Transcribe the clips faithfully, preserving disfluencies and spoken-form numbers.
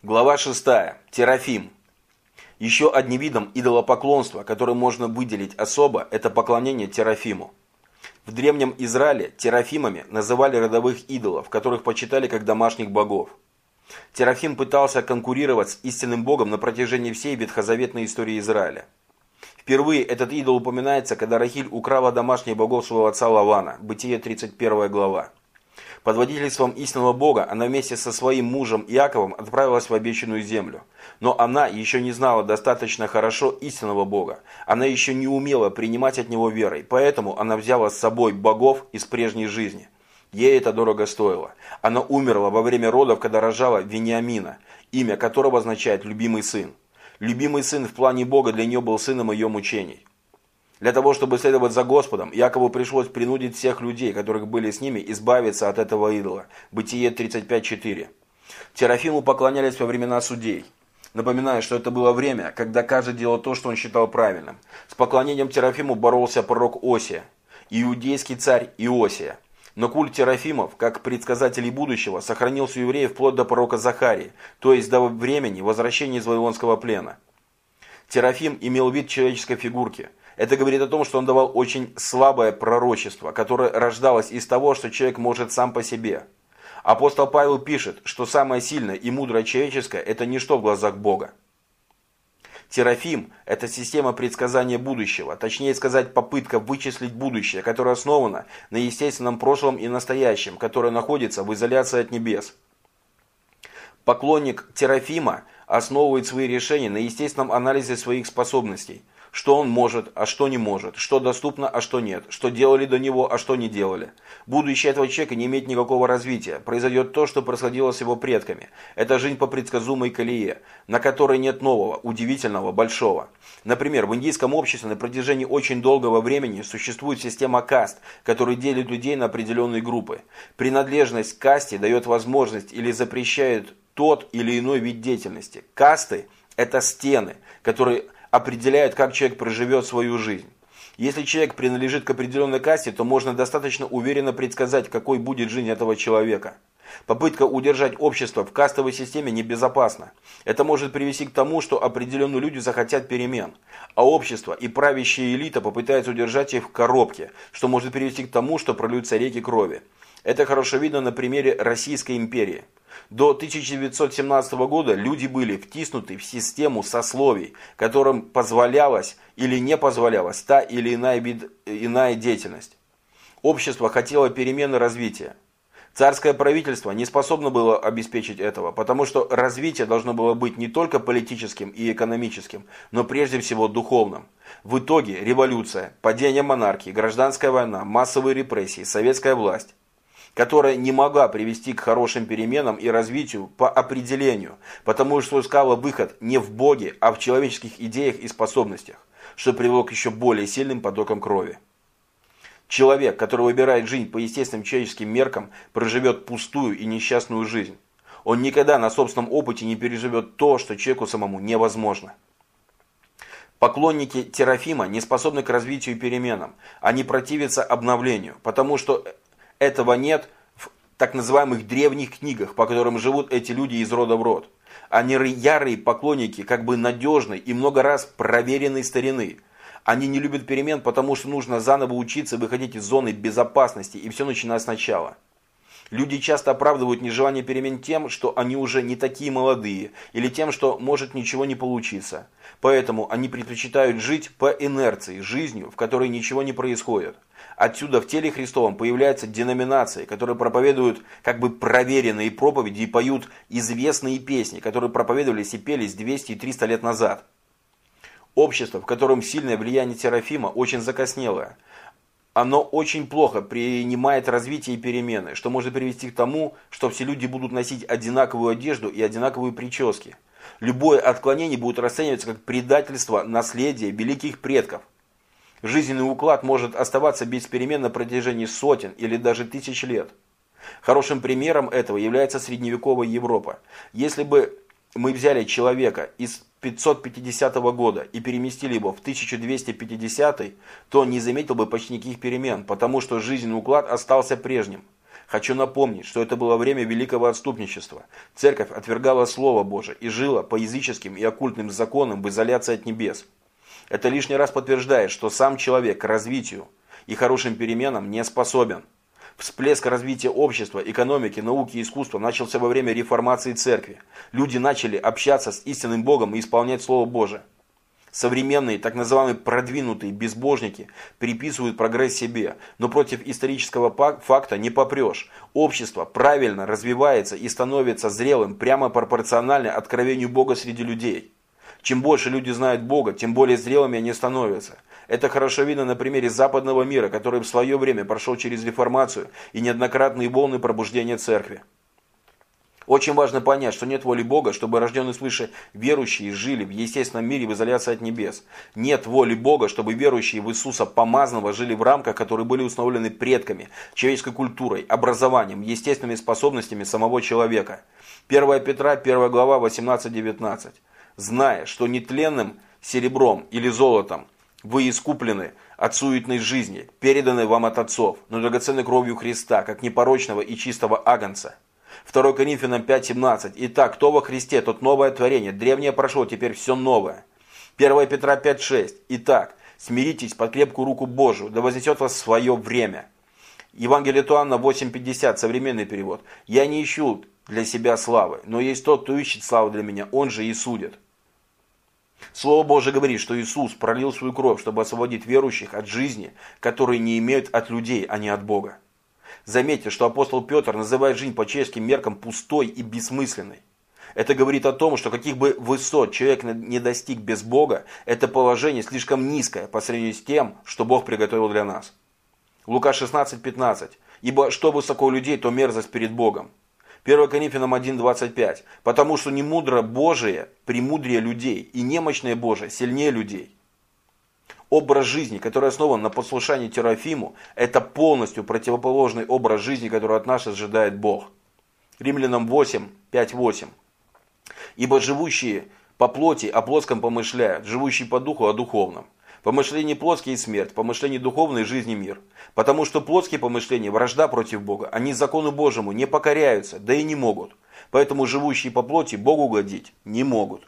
Глава шестая. Терафим. Еще одним видом идолопоклонства, который можно выделить особо, это поклонение Терафиму. В древнем Израиле терафимами называли родовых идолов, которых почитали как домашних богов. Терафим пытался конкурировать с истинным богом на протяжении всей ветхозаветной истории Израиля. Впервые этот идол упоминается, когда Рахиль украла домашних богов своего отца Лавана, Бытие тридцать первая глава. Под водительством истинного Бога она вместе со своим мужем Иаковом отправилась в обещанную землю. Но она еще не знала достаточно хорошо истинного Бога. Она еще не умела принимать от Него верой, поэтому она взяла с собой богов из прежней жизни. Ей это дорого стоило. Она умерла во время родов, когда рожала Вениамина, имя которого означает «любимый сын». Любимый сын в плане Бога для нее был сыном ее мучений. Для того, чтобы следовать за Господом, Якову пришлось принудить всех людей, которых были с ними, избавиться от этого идола. Бытие тридцать пять четыре. Терафиму поклонялись во времена судей. Напоминаю, что это было время, когда каждый делал то, что он считал правильным. С поклонением Терафиму боролся пророк Осия, иудейский царь Иосия. Но культ Терафимов, как предсказателей будущего, сохранился у евреев вплоть до пророка Захарии, то есть до времени возвращения из Вавилонского плена. Терафим имел вид человеческой фигурки. Это говорит о том, что он давал очень слабое пророчество, которое рождалось из того, что человек может сам по себе. Апостол Павел пишет, что самое сильное и мудрое человеческое – это ничто в глазах Бога. Терафим – это система предсказания будущего, точнее сказать, попытка вычислить будущее, которое основано на естественном прошлом и настоящем, которое находится в изоляции от небес. Поклонник Терафима основывает свои решения на естественном анализе своих способностей. Что он может, а что не может, что доступно, а что нет, что делали до него, а что не делали. Будущее этого человека не имеет никакого развития. Произойдет то, что происходило с его предками. Это жизнь по предсказуемой колее, на которой нет нового, удивительного, большого. Например, в индийском обществе на протяжении очень долгого времени существует система каст, которая делит людей на определенные группы. Принадлежность к касте дает возможность или запрещает тот или иной вид деятельности. Касты – это стены, которые определяют, как человек проживет свою жизнь. Если человек принадлежит к определенной касте, то можно достаточно уверенно предсказать, какой будет жизнь этого человека. Попытка удержать общество в кастовой системе небезопасна. Это может привести к тому, что определенные люди захотят перемен, а общество и правящая элита попытаются удержать их в коробке, что может привести к тому, что прольются реки крови. Это хорошо видно на примере Российской империи. До тысяча девятьсот семнадцатого года люди были втиснуты в систему сословий, которым позволялась или не позволялась та или иная, вид, иная деятельность. Общество хотело перемены развития. Царское правительство не способно было обеспечить этого, потому что развитие должно было быть не только политическим и экономическим, но прежде всего духовным. В итоге революция, падение монархии, гражданская война, массовые репрессии, советская власть, которая не могла привести к хорошим переменам и развитию по определению, потому что искала выход не в Боге, а в человеческих идеях и способностях, что привело к еще более сильным потокам крови. Человек, который выбирает жизнь по естественным человеческим меркам, проживет пустую и несчастную жизнь. Он никогда на собственном опыте не переживет то, что человеку самому невозможно. Поклонники Терафима не способны к развитию и переменам. Они противятся обновлению, потому что этого нет в так называемых древних книгах, по которым живут эти люди из рода в род. Они ярые поклонники как бы надежной и много раз проверенной старины. Они не любят перемен, потому что нужно заново учиться выходить из зоны безопасности и все начинать сначала. Люди часто оправдывают нежелание перемен тем, что они уже не такие молодые, или тем, что может ничего не получиться. Поэтому они предпочитают жить по инерции, жизнью, в которой ничего не происходит. Отсюда в теле Христовом появляются деноминации, которые проповедуют как бы проверенные проповеди и поют известные песни, которые проповедовались и пелись двести и триста лет назад. Общество, в котором сильное влияние Терафима, очень закоснелое. Оно очень плохо принимает развитие и перемены, что может привести к тому, что все люди будут носить одинаковую одежду и одинаковые прически. Любое отклонение будет расцениваться как предательство наследия великих предков. Жизненный уклад может оставаться без перемен на протяжении сотен или даже тысяч лет. Хорошим примером этого является средневековая Европа. Если бы мы взяли человека из пятьсот пятидесятого года и переместили его в тысяча двести пятидесятый, то он не заметил бы почти никаких перемен, потому что жизненный уклад остался прежним. Хочу напомнить, что это было время великого отступничества. Церковь отвергала Слово Божие и жила по языческим и оккультным законам в изоляции от небес. Это лишний раз подтверждает, что сам человек к развитию и хорошим переменам не способен. Всплеск развития общества, экономики, науки и искусства начался во время реформации церкви. Люди начали общаться с истинным Богом и исполнять Слово Божие. Современные, так называемые продвинутые безбожники приписывают прогресс себе, но против исторического факта не попрешь. Общество правильно развивается и становится зрелым прямо пропорционально откровению Бога среди людей. Чем больше люди знают Бога, тем более зрелыми они становятся. Это хорошо видно на примере западного мира, который в свое время прошел через реформацию и неоднократные волны пробуждения церкви. Очень важно понять, что нет воли Бога, чтобы рожденные свыше верующие жили в естественном мире в изоляции от небес. Нет воли Бога, чтобы верующие в Иисуса Помазанного жили в рамках, которые были установлены предками, человеческой культурой, образованием, естественными способностями самого человека. первое Петра, первая глава, восемнадцать-девятнадцать. Зная, что нетленным серебром или золотом вы искуплены от суетной жизни, переданной вам от отцов, но драгоценной кровью Христа, как непорочного и чистого агнца. второе Коринфянам пять семнадцать. Итак, кто во Христе, тот новое творение. Древнее прошло, теперь все новое. первое Петра пять шесть. Итак, смиритесь под крепкую руку Божию, да вознесет вас в свое время. Евангелие от Иоанна восемь пятьдесят, современный перевод. Я не ищу для себя славы, но есть тот, кто ищет славу для меня, он же и судит. Слово Божие говорит, что Иисус пролил свою кровь, чтобы освободить верующих от жизни, которые не имеют от людей, а не от Бога. Заметьте, что апостол Петр называет жизнь по человеческим меркам пустой и бессмысленной. Это говорит о том, что каких бы высот человек не достиг без Бога, это положение слишком низкое по сравнению с тем, что Бог приготовил для нас. Лука шестнадцать пятнадцать. Ибо что высоко у людей, то мерзость перед Богом. первое Коринфянам один двадцать пять. Потому что не мудро Божие премудрее людей, и немощное Божие сильнее людей. Образ жизни, который основан на послушании Терафиму, это полностью противоположный образ жизни, который от нас ожидает Бог. Римлянам восемь пять восемь. Ибо живущие по плоти о плотском помышляют, живущие по духу о духовном. Помышление плотские смерть, помышление духовное жизнь и мир. Потому что плотские помышления вражда против Бога, они закону Божьему не покоряются, да и не могут. Поэтому живущие по плоти Богу угодить не могут.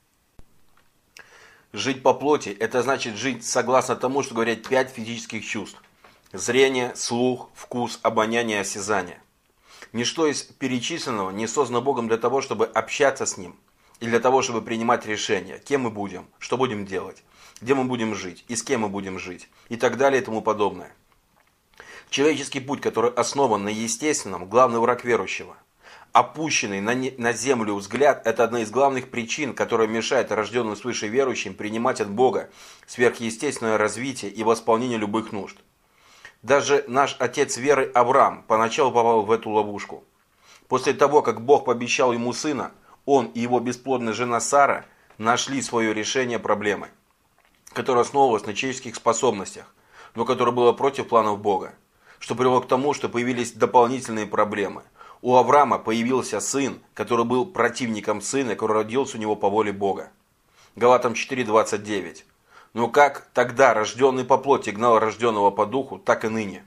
Жить по плоти – это значит жить согласно тому, что говорят пять физических чувств. Зрение, слух, вкус, обоняние, осязание. Ничто из перечисленного не создано Богом для того, чтобы общаться с Ним. И для того, чтобы принимать решения, кем мы будем, что будем делать, где мы будем жить и с кем мы будем жить, и так далее и тому подобное. Человеческий путь, который основан на естественном, главный враг верующего. Опущенный на, не, на землю взгляд – это одна из главных причин, которая мешает рожденным свыше верующим принимать от Бога сверхъестественное развитие и восполнение любых нужд. Даже наш отец веры Авраам поначалу попал в эту ловушку. После того, как Бог пообещал ему сына, он и его бесплодная жена Сара нашли свое решение проблемы, которое основывалось на человеческих способностях, но которое было против планов Бога, что привело к тому, что появились дополнительные проблемы. У Авраама появился сын, который был противником сына, который родился у него по воле Бога. Галатам четыре двадцать девять. Но как тогда рожденный по плоти гнал рожденного по духу, так и ныне.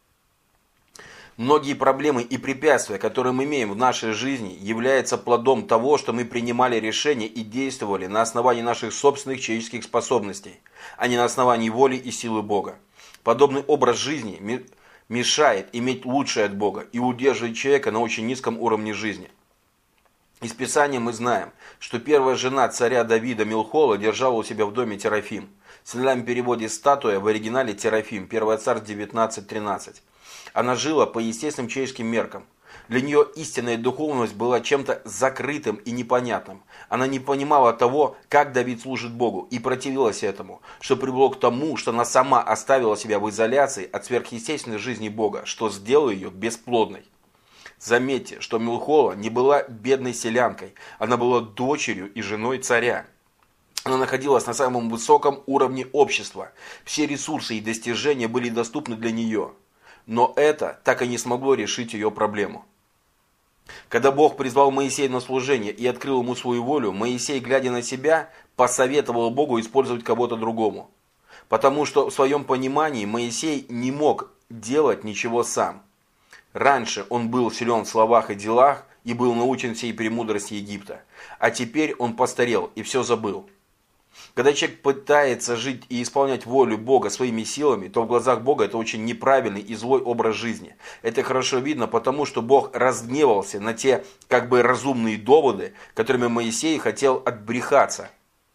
Многие проблемы и препятствия, которые мы имеем в нашей жизни, являются плодом того, что мы принимали решения и действовали на основании наших собственных человеческих способностей, а не на основании воли и силы Бога. Подобный образ жизни мешает иметь лучшее от Бога и удерживает человека на очень низком уровне жизни. Из Писания мы знаем, что первая жена царя Давида Милхола держала у себя в доме Терафим. В синодальном переводе статуя, в оригинале Терафим, первое Царств девятнадцать тринадцать. Она жила по естественным человеческим меркам. Для нее истинная духовность была чем-то закрытым и непонятным. Она не понимала того, как Давид служит Богу, и противилась этому, что привело к тому, что она сама оставила себя в изоляции от сверхъестественной жизни Бога, что сделало ее бесплодной. Заметьте, что Милхола не была бедной селянкой, она была дочерью и женой царя. Она находилась на самом высоком уровне общества. Все ресурсы и достижения были доступны для нее. Но это так и не смогло решить ее проблему. Когда Бог призвал Моисея на служение и открыл ему свою волю, Моисей, глядя на себя, посоветовал Богу использовать кого-то другому. Потому что в своем понимании Моисей не мог делать ничего сам. Раньше он был силен в словах и делах и был научен всей премудрости Египта, а теперь он постарел и все забыл. Когда человек пытается жить и исполнять волю Бога своими силами, то в глазах Бога это очень неправильный и злой образ жизни. Это хорошо видно, потому что Бог разгневался на те как бы разумные доводы, которыми Моисей хотел отбрехаться.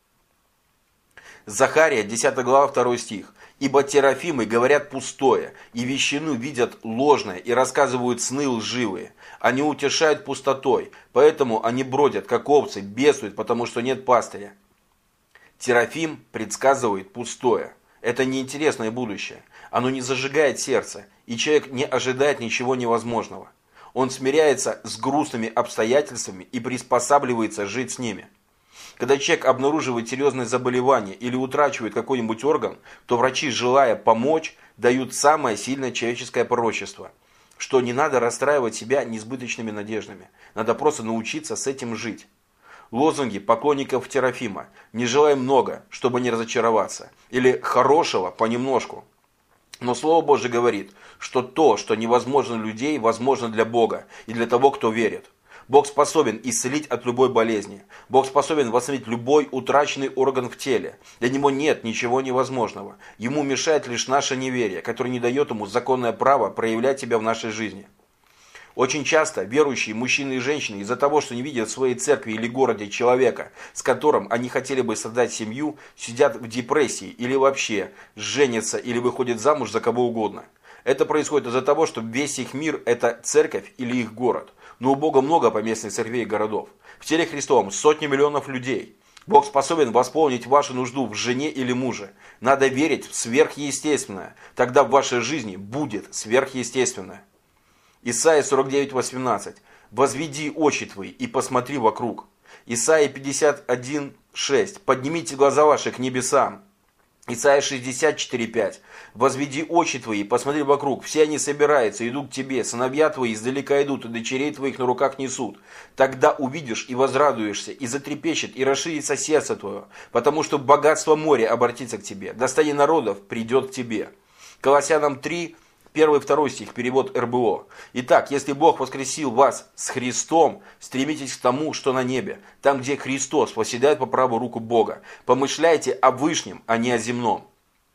Захария, десятая глава, второй стих. «Ибо терафимы говорят пустое, и вещину видят ложное, и рассказывают сны лживые. Они утешают пустотой, поэтому они бродят, как овцы, бедствуют, потому что нет пастыря». Терафим предсказывает пустое. Это неинтересное будущее. Оно не зажигает сердце, и человек не ожидает ничего невозможного. Он смиряется с грустными обстоятельствами и приспосабливается жить с ними. Когда человек обнаруживает серьезное заболевание или утрачивает какой-нибудь орган, то врачи, желая помочь, дают самое сильное человеческое пророчество, что не надо расстраивать себя несбыточными надеждами. Надо просто научиться с этим жить. Лозунги поклонников Терафима: «Не желай много, чтобы не разочароваться», или «хорошего понемножку». Но Слово Божие говорит, что то, что невозможно для людей, возможно для Бога и для того, кто верит. Бог способен исцелить от любой болезни. Бог способен восстановить любой утраченный орган в теле. Для Него нет ничего невозможного. Ему мешает лишь наше неверие, которое не дает Ему законное право проявлять себя в нашей жизни. Очень часто верующие мужчины и женщины из-за того, что не видят в своей церкви или городе человека, с которым они хотели бы создать семью, сидят в депрессии или вообще женятся или выходят замуж за кого угодно. Это происходит из-за того, что весь их мир – это церковь или их город. Но у Бога много поместных церквей и городов. В теле Христовом сотни миллионов людей. Бог способен восполнить вашу нужду в жене или муже. Надо верить в сверхъестественное. Тогда в вашей жизни будет сверхъестественное. Исайя сорок девять восемнадцать. «Возведи очи твои и посмотри вокруг». Исайя пятьдесят один шесть. «Поднимите глаза ваши к небесам». Исайя шестьдесят четыре пять. «Возведи очи твои и посмотри вокруг, все они собираются, идут к тебе, сыновья твои издалека идут, и дочерей твоих на руках несут. Тогда увидишь и возрадуешься, и затрепещет, и расширится сердце твое, потому что богатство моря обратится к тебе, достояние народов придет к тебе». Колоссянам три, первый второй стих, перевод эр бэ о. «Итак, если Бог воскресил вас с Христом, стремитесь к тому, что на небе, там, где Христос восседает по правую руку Бога. Помышляйте о вышнем, а не о земном».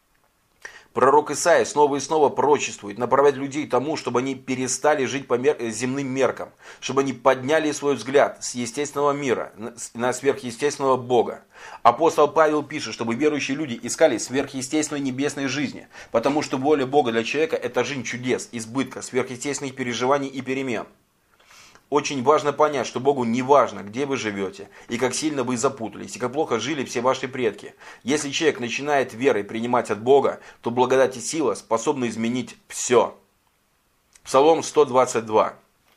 Пророк Исаия снова и снова пророчествует, направляет людей к тому, чтобы они перестали жить по мер... земным меркам, чтобы они подняли свой взгляд с естественного мира на сверхъестественного Бога. Апостол Павел пишет, чтобы верующие люди искали сверхъестественной небесной жизни, потому что воля Бога для человека – это жизнь чудес, избытка, сверхъестественных переживаний и перемен. Очень важно понять, что Богу не важно, где вы живете, и как сильно вы запутались, и как плохо жили все ваши предки. Если человек начинает верой принимать от Бога, то благодать и сила способны изменить все. Псалом сто двадцать два.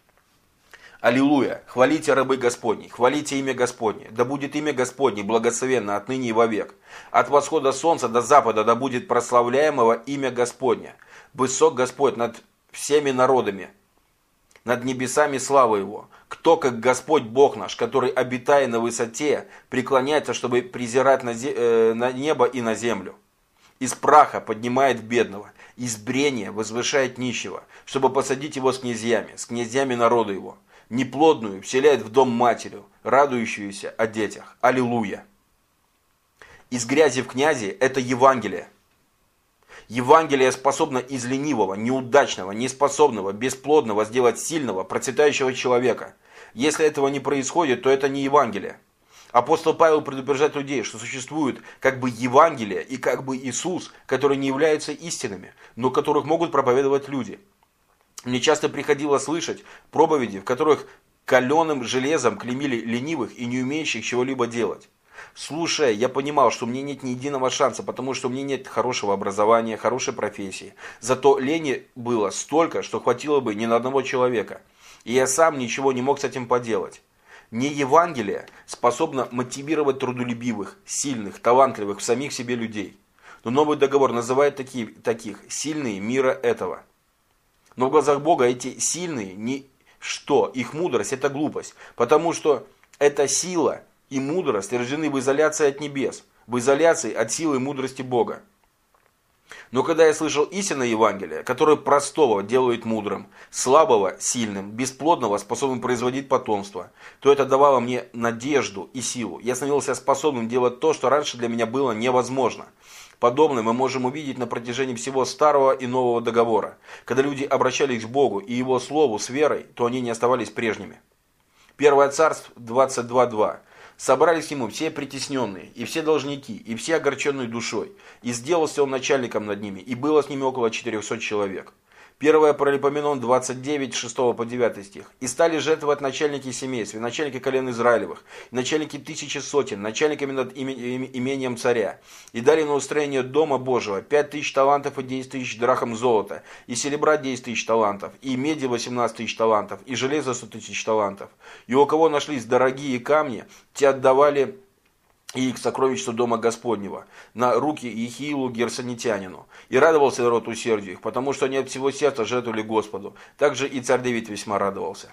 «Аллилуйя! Хвалите рабы Господни, хвалите имя Господне, да будет имя Господне благословенно отныне и вовек. От восхода солнца до запада да будет прославляемого имя Господне. Высок Господь над всеми народами, над небесами слава Его. Кто, как Господь Бог наш, который, обитая на высоте, преклоняется, чтобы презирать на, зе- э, на небо и на землю. Из праха поднимает бедного, из брения возвышает нищего, чтобы посадить его с князьями, с князьями народа его. Неплодную вселяет в дом матерью, радующуюся о детях. Аллилуйя!» Из грязи в князи – это Евангелие. Евангелие способно из ленивого, неудачного, неспособного, бесплодного сделать сильного, процветающего человека. Если этого не происходит, то это не Евангелие. Апостол Павел предупреждает людей, что существует как бы Евангелие и как бы Иисус, которые не являются истинными, но которых могут проповедовать люди. Мне часто приходило слышать проповеди, в которых каленым железом клеймили ленивых и не умеющих чего-либо делать. Слушая, я понимал, что у меня нет ни единого шанса, потому что у меня нет хорошего образования, хорошей профессии. Зато лени было столько, что хватило бы ни на одного человека. И я сам ничего не мог с этим поделать. Не Евангелие способно мотивировать трудолюбивых, сильных, талантливых в самих себе людей. Но Новый договор называет такие, таких сильные мира этого. Но в глазах Бога эти сильные ничто, их мудрость – это глупость, потому что эта сила и мудрость рождены в изоляции от небес, в изоляции от силы и мудрости Бога. Но когда я слышал истинное Евангелие, которое простого делает мудрым, слабого сильным, бесплодного способным производить потомство, то это давало мне надежду и силу. Я становился способным делать то, что раньше для меня было невозможно. Подобное мы можем увидеть на протяжении всего Старого и Нового Договора. Когда люди обращались к Богу и Его Слову с верой, то они не оставались прежними. Первое Царств двадцать два два. Собрались к нему все притесненные, и все должники, и все огорченные душой, и сделался он начальником над ними, и было с ними около четырехсот человек. Первое Паралипоменон двадцать девять, шестого по девятый стих. «И стали жертвовать начальники семейств, и начальники колен Израилевых, и начальники тысячи сотен, начальниками над имением царя. И дали на устроение дома Божьего пять тысяч талантов и десять тысяч драхм золота, и серебра десять тысяч талантов, и меди восемнадцать тысяч талантов, и железа сто тысяч талантов. И у кого нашлись дорогие камни, те отдавали и к сокровищу дома Господнего, на руки Ехиилу Герсонитянину. И радовался народ усердию их, потому что они от всего сердца жертвовали Господу. Также и царь Давид весьма радовался».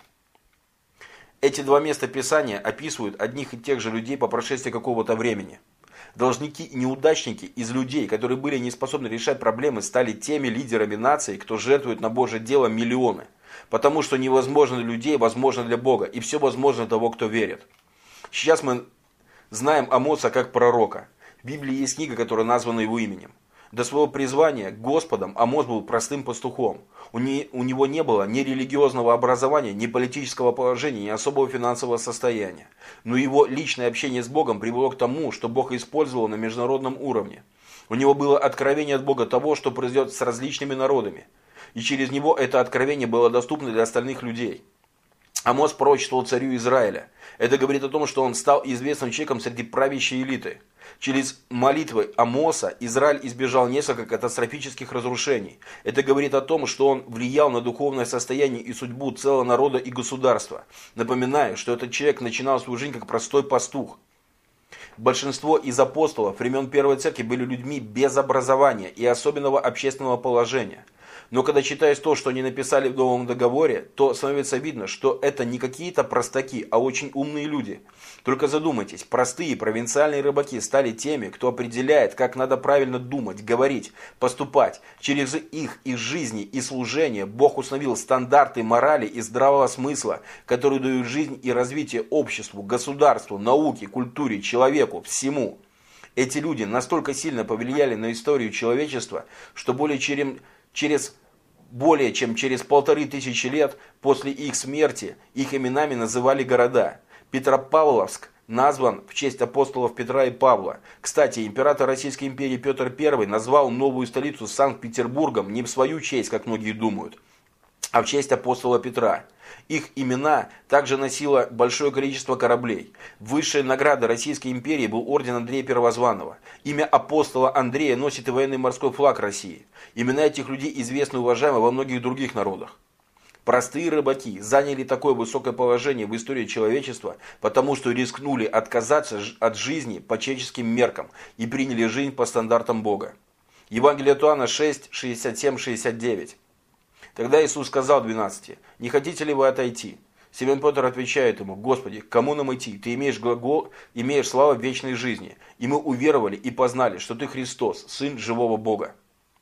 Эти два места Писания описывают одних и тех же людей по прошествии какого-то времени. Должники и неудачники из людей, которые были не способны решать проблемы, стали теми лидерами нации, кто жертвует на Божье дело миллионы. Потому что невозможно для людей, возможно для Бога, и все возможно для того, кто верит. Сейчас мы знаем Амоса как пророка. В Библии есть книга, которая названа его именем. До своего призвания Господом Амос был простым пастухом. У, не, у него не было ни религиозного образования, ни политического положения, ни особого финансового состояния. Но его личное общение с Богом привело к тому, что Бог использовал на международном уровне. У него было откровение от Бога того, что произойдет с различными народами. И через него это откровение было доступно для остальных людей. Амос пророчествовал царю Израиля. Это говорит о том, что он стал известным человеком среди правящей элиты. Через молитвы Амоса Израиль избежал несколько катастрофических разрушений. Это говорит о том, что он влиял на духовное состояние и судьбу целого народа и государства. Напоминаю, что этот человек начинал свою жизнь как простой пастух. Большинство из апостолов времен Первой Церкви были людьми без образования и особенного общественного положения. Но когда читаешь то, что они написали в Новом Договоре, то становится видно, что это не какие-то простаки, а очень умные люди. Только задумайтесь, простые провинциальные рыбаки стали теми, кто определяет, как надо правильно думать, говорить, поступать. Через их и жизни, и служение Бог установил стандарты морали и здравого смысла, которые дают жизнь и развитие обществу, государству, науке, культуре, человеку, всему. Эти люди настолько сильно повлияли на историю человечества, что более чем через более чем через полторы тысячи лет после их смерти их именами называли города. Петропавловск назван в честь апостолов Петра и Павла. Кстати, император Российской империи Петр Первый назвал новую столицу Санкт-Петербургом не в свою честь, как многие думают, а в честь апостола Петра. Их имена также носило большое количество кораблей. Высшей наградой Российской империи был орден Андрея Первозванного. Имя апостола Андрея носит и военный морской флаг России. Имена этих людей известны и уважаемы во многих других народах. Простые рыбаки заняли такое высокое положение в истории человечества, потому что рискнули отказаться от жизни по человеческим меркам и приняли жизнь по стандартам Бога. Евангелие от Иоанна шесть, шестьдесят семь, шестьдесят девять. Тогда Иисус сказал двенадцати: «Не хотите ли вы отойти?» Симон Петр отвечает ему: «Господи, к кому нам идти? Ты имеешь глагол, имеешь славу вечной жизни. И мы уверовали и познали, что Ты Христос, Сын живого Бога».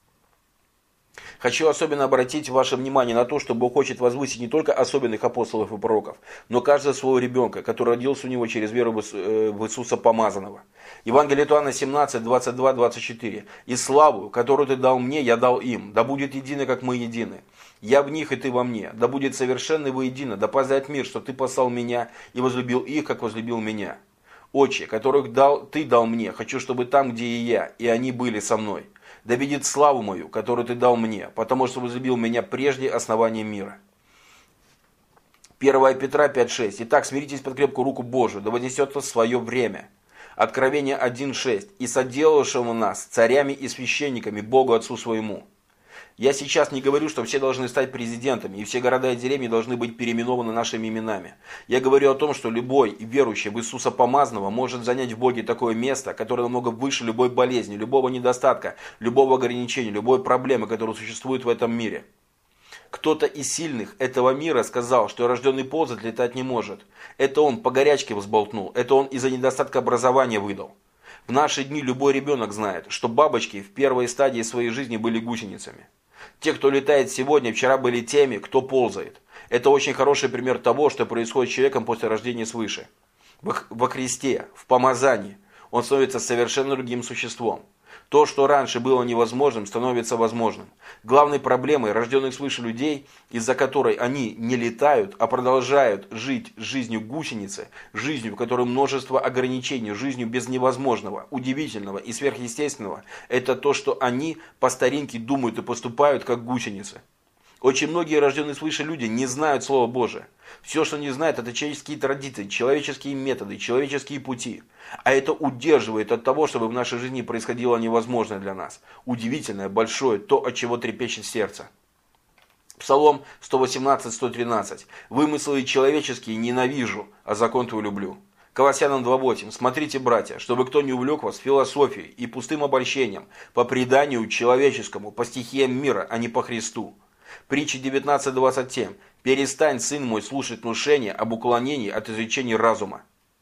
Хочу особенно обратить ваше внимание на то, что Бог хочет возвысить не только особенных апостолов и пророков, но каждого своего ребенка, который родился у него через веру в Иисуса Помазанного. Евангелие от Иоанна семнадцать, двадцать два, двадцать четыре. «И славу, которую Ты дал мне, я дал им, да будет едино, как мы едины. Я в них, и Ты во мне, да будет совершенны воедино, да познает мир, что Ты послал меня и возлюбил их, как возлюбил меня. Отче, которых дал, Ты дал мне, хочу, чтобы там, где и я, и они были со мной. Да видит славу мою, которую Ты дал мне, потому что возлюбил меня прежде основания мира». первое Петра пять, шесть. «Итак, смиритесь под крепкую руку Божию, да вознесет в свое время». Откровение один, шесть. «И соделавшему нас царями и священниками Богу Отцу своему». Я сейчас не говорю, что все должны стать президентами, и все города и деревни должны быть переименованы нашими именами. Я говорю о том, что любой верующий в Иисуса Помазанного может занять в Боге такое место, которое намного выше любой болезни, любого недостатка, любого ограничения, любой проблемы, которая существует в этом мире. Кто-то из сильных этого мира сказал, что рожденный ползать летать не может. Это он по горячке взболтнул, это он из-за недостатка образования выдал. В наши дни любой ребенок знает, что бабочки в первой стадии своей жизни были гусеницами. Те, кто летает сегодня, вчера были теми, кто ползает. Это очень хороший пример того, что происходит с человеком после рождения свыше. Во Христе, в помазании, он становится совершенно другим существом. То, что раньше было невозможным, становится возможным. Главной проблемой рожденных свыше людей, из-за которой они не летают, а продолжают жить жизнью гусеницы, жизнью, в которой множество ограничений, жизнью без невозможного, удивительного и сверхъестественного, это то, что они по старинке думают и поступают как гусеницы. Очень многие рожденные свыше люди не знают Слова Божия. Все, что они знают, это человеческие традиции, человеческие методы, человеческие пути. А это удерживает от того, чтобы в нашей жизни происходило невозможное для нас. Удивительное, большое, то, от чего трепещет сердце. Псалом сто восемнадцать сто тринадцать. «Вымыслы человеческие ненавижу, а закон твой люблю». Колоссянам два восемь. «Смотрите, братья, чтобы кто не увлек вас философией и пустым обольщением, по преданию человеческому, по стихиям мира, а не по Христу». Притча девятнадцать двадцать семь. «Перестань, сын мой, слушать внушения об уклонении от изречений разума».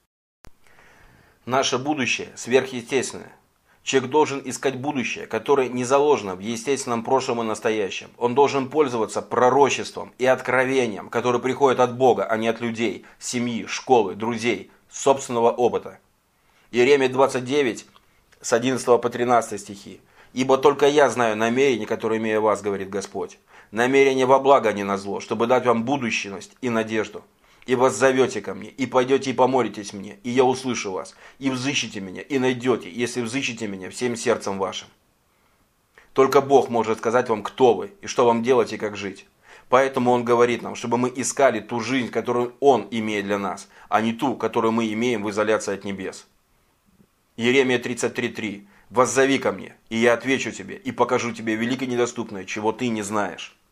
Наше будущее сверхъестественное. Человек должен искать будущее, которое не заложено в естественном прошлом и настоящем. Он должен пользоваться пророчеством и откровением, которое приходит от Бога, а не от людей, семьи, школы, друзей, собственного опыта. Иеремия двадцать девять, с одиннадцатого по тринадцатый стихи. «Ибо только я знаю намерения, которые имею о вас, говорит Господь. Намерение во благо, а не на зло, чтобы дать вам будущность и надежду. И воззовете ко мне, и пойдете и помолитесь мне, и я услышу вас, и взыщите меня, и найдете, если взыщите меня всем сердцем вашим». Только Бог может сказать вам, кто вы, и что вам делать, и как жить. Поэтому Он говорит нам, чтобы мы искали ту жизнь, которую Он имеет для нас, а не ту, которую мы имеем в изоляции от небес. Иеремия тридцать три три. «Воззови ко мне, и я отвечу тебе, и покажу тебе великое недоступное, чего ты не знаешь».